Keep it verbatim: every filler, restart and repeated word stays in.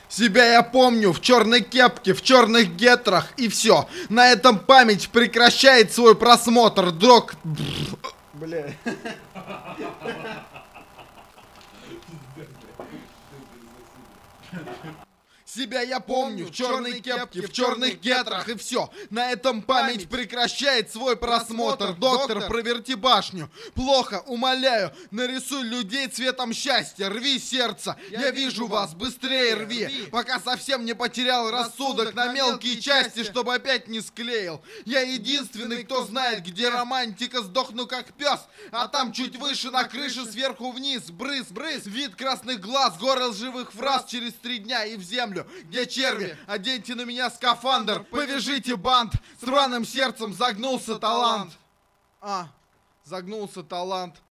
Себя я помню в черной кепке, в черных гетрах и все. На этом память прекращает свой просмотр. Док... Бля. Себя я помню в черной кепке, в черных гетрах и все. На этом память прекращает свой просмотр. Доктор, проверти башню. Плохо, умоляю, нарисуй людей цветом счастья. Рви сердце, я вижу вас, быстрее рви. Пока совсем не потерял рассудок на мелкие части, чтобы опять не склеил. Я единственный, кто знает, где романтика. Сдохну как пес, а там чуть выше на крыше сверху вниз. Брыз, брыз, вид красных глаз, город живых фраз через три дня и в землю. Где черви? Оденьте на меня скафандр, повяжите бант. С рваным сердцем загнулся талант. А, загнулся талант.